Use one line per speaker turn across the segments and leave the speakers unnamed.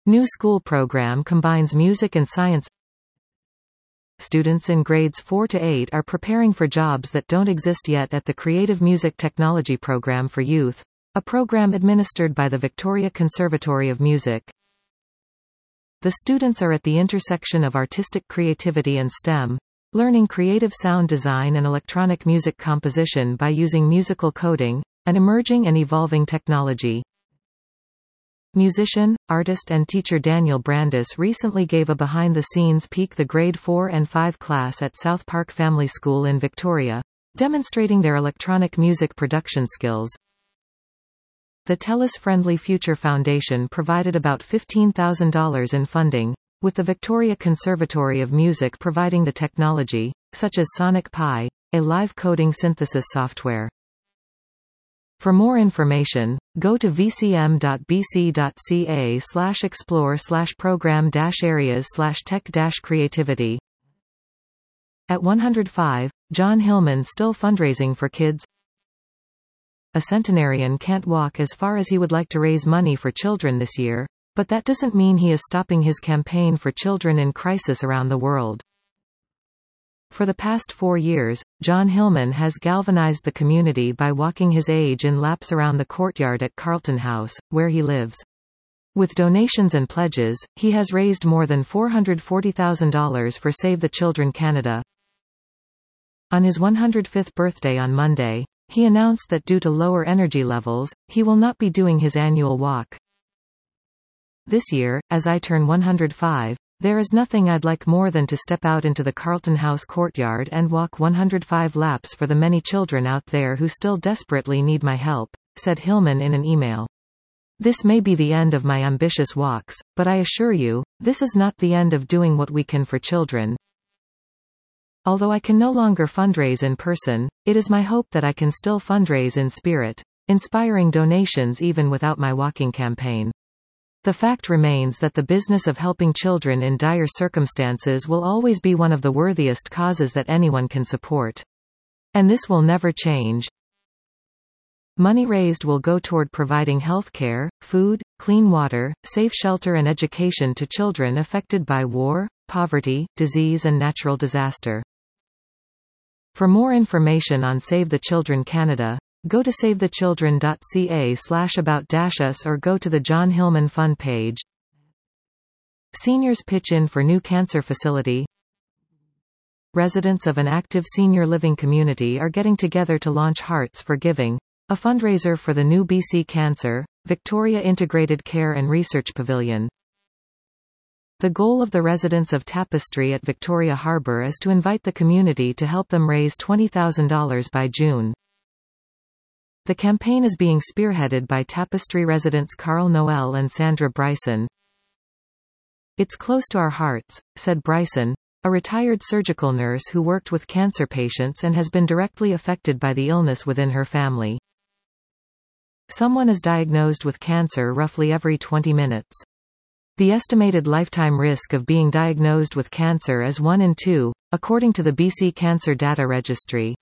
New school program combines music and science. Students in grades 4 to 8 are preparing for jobs that don't exist yet at the Creative Music Technology Program for Youth, a program administered by the Victoria Conservatory of Music. The students are at the intersection of artistic creativity and STEM, learning creative sound design and electronic music composition by using musical coding, an emerging and evolving technology. Musician, artist and teacher Daniel Brandis recently gave a behind-the-scenes peek the grade 4 and 5 class at South Park Family School in Victoria, demonstrating their electronic music production skills. The TELUS Friendly Future Foundation provided about $15,000 in funding, with the Victoria Conservatory of Music providing the technology, such as Sonic Pi, a live coding synthesis software. For more information, go to vcm.bc.ca/explore/program-areas/tech-creativity. At 105, John Hillman still fundraising for kids. A centenarian can't walk as far as he would like to raise money for children this year, but that doesn't mean he is stopping his campaign for children in crisis around the world. For the past 4 years, John Hillman has galvanized the community by walking his age in laps around the courtyard at Carlton House, where he lives. With donations and pledges, he has raised more than $440,000 for Save the Children Canada. On his 105th birthday on Monday, he announced that due to lower energy levels, he will not be doing his annual walk. This year, as I turn 105, there is nothing I'd like more than to step out into the Carlton House courtyard and walk 105 laps for the many children out there who still desperately need my help, said Hillman in an email. This may be the end of my ambitious walks, but I assure you, this is not the end of doing what we can for children. Although I can no longer fundraise in person, it is my hope that I can still fundraise in spirit, inspiring donations even without my walking campaign. The fact remains that the business of helping children in dire circumstances will always be one of the worthiest causes that anyone can support. And this will never change. Money raised will go toward providing health care, food, clean water, safe shelter and education to children affected by war, poverty, disease and natural disaster. For more information on Save the Children Canada, go to savethechildren.ca/about-us or go to the John Hillman Fund page. Seniors pitch in for new cancer facility. Residents of an active senior living community are getting together to launch Hearts for Giving, a fundraiser for the new BC Cancer, Victoria Integrated Care and Research Pavilion. The goal of the residents of Tapestry at Victoria Harbour is to invite the community to help them raise $20,000 by June. The campaign is being spearheaded by Tapestry residents Carl Noel and Sandra Bryson. It's close to our hearts, said Bryson, a retired surgical nurse who worked with cancer patients and has been directly affected by the illness within her family. Someone is diagnosed with cancer roughly every 20 minutes. The estimated lifetime risk of being diagnosed with cancer is 1 in 2, according to the BC Cancer Data Registry.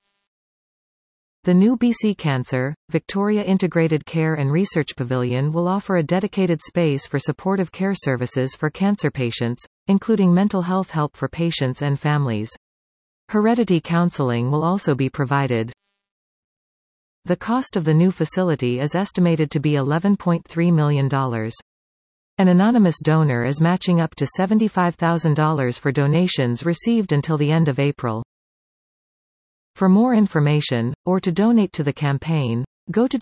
The new BC Cancer, Victoria Integrated Care and Research Pavilion will offer a dedicated space for supportive care services for cancer patients, including mental health help for patients and families. Heredity counseling will also be provided. The cost of the new facility is estimated to be $11.3 million. An anonymous donor is matching up to $75,000 for donations received until the end of April. For more information, or to donate to the campaign, go to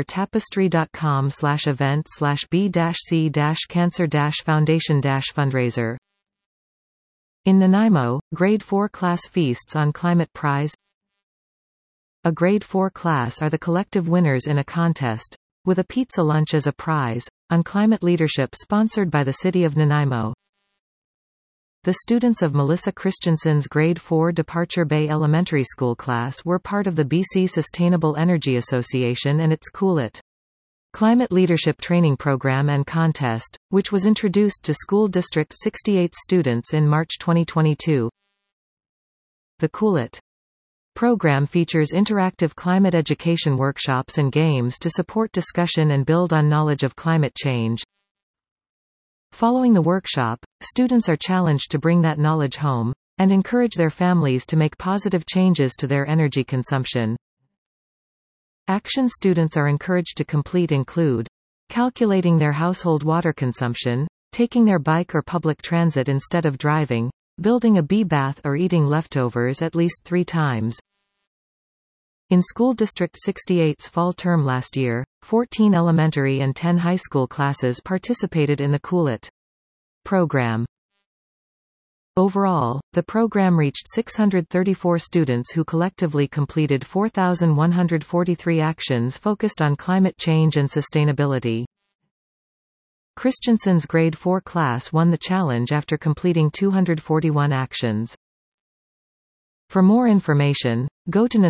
discover-tapestry.com/event/b-c-cancer-foundation-fundraiser. In Nanaimo, Grade 4 class feasts on Climate Prize. A Grade 4 class are the collective winners in a contest, with a pizza lunch as a prize, on climate leadership sponsored by the City of Nanaimo. The students of Melissa Christensen's Grade 4 Departure Bay Elementary School class were part of the BC Sustainable Energy Association and its Cool It! Climate Leadership Training Program and Contest, which was introduced to School District 68 students in March 2022. The Cool It! Program features interactive climate education workshops and games to support discussion and build on knowledge of climate change. Following the workshop, students are challenged to bring that knowledge home, and encourage their families to make positive changes to their energy consumption. Actions students are encouraged to complete include calculating their household water consumption, taking their bike or public transit instead of driving, building a bee bath or eating leftovers at least 3 times. In School District 68's fall term last year, 14 elementary and 10 high school classes participated in the Cool It program. Overall, the program reached 634 students who collectively completed 4,143 actions focused on climate change and sustainability. Christensen's grade 4 class won the challenge after completing 241 actions. For more information, go to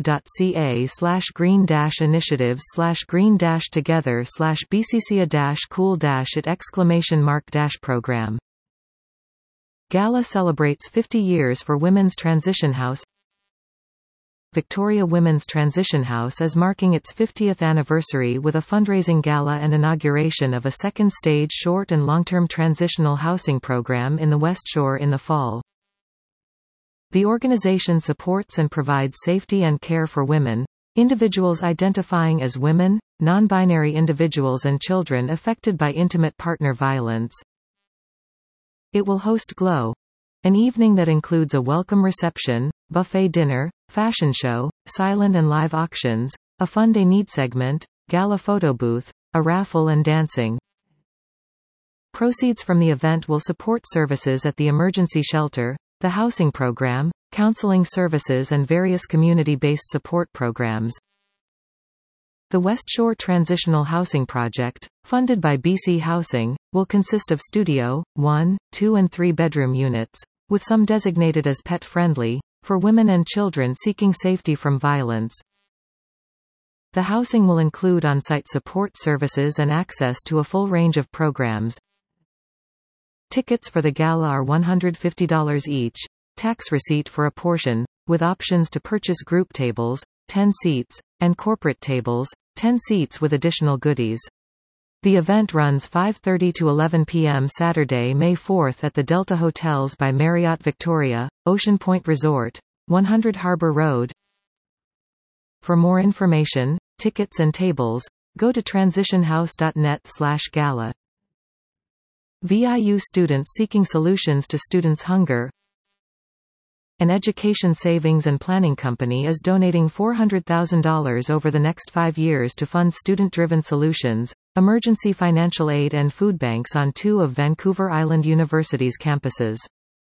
nanaimo.ca/green-initiatives/green-together/bcca-cool-it!program. Gala celebrates 50 years for Women's Transition House. Victoria Women's Transition House is marking its 50th anniversary with a fundraising gala and inauguration of a second-stage short- and long-term transitional housing program in the West Shore in the fall. The organization supports and provides safety and care for women, individuals identifying as women, non-binary individuals and children affected by intimate partner violence. It will host Glow, an evening that includes a welcome reception, buffet dinner, fashion show, silent and live auctions, a fun day need segment, gala photo booth, a raffle and dancing. Proceeds from the event will support services at the emergency shelter, the housing program, counseling services and various community-based support programs. The West Shore Transitional Housing Project, funded by BC Housing, will consist of studio, 1, 2 and 3 bedroom units, with some designated as pet-friendly, for women and children seeking safety from violence. The housing will include on-site support services and access to a full range of programs. Tickets for the gala are $150 each, tax receipt for a portion, with options to purchase group tables, 10 seats, and corporate tables, 10 seats with additional goodies. The event runs 5:30 to 11 p.m. Saturday, May 4th at the Delta Hotels by Marriott Victoria, Ocean Point Resort, 100 Harbour Road. For more information, tickets and tables, go to transitionhouse.net/gala. VIU students seeking solutions to students' hunger. An education savings and planning company is donating $400,000 over the next 5 years to fund student-driven solutions, emergency financial aid and food banks on 2 of Vancouver Island University's campuses.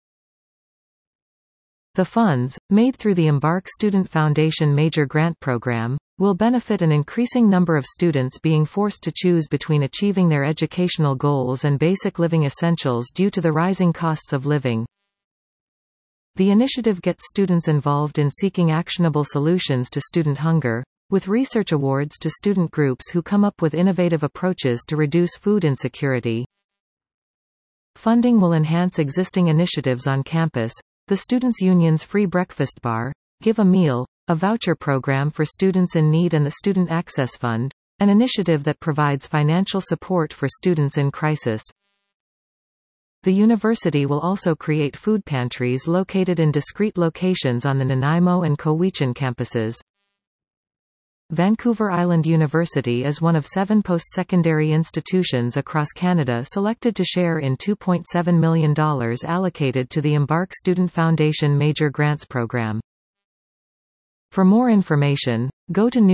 The funds, made through the Embark Student Foundation Major Grant Program, will benefit an increasing number of students being forced to choose between achieving their educational goals and basic living essentials due to the rising costs of living. The initiative gets students involved in seeking actionable solutions to student hunger, with research awards to student groups who come up with innovative approaches to reduce food insecurity. Funding will enhance existing initiatives on campus, the Students' Union's free breakfast bar, Give a Meal, a voucher program for students in need, and the Student Access Fund, an initiative that provides financial support for students in crisis. The university will also create food pantries located in discrete locations on the Nanaimo and Cowichan campuses. Vancouver Island University is one of 7 post-secondary institutions across Canada selected to share in $2.7 million allocated to the Embark Student Foundation Major Grants Program. For more information, go to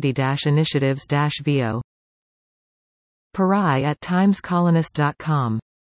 news.vo.ca/embark-student-corp-funds-food-security-initiatives-vo. Parai at timescolonist.com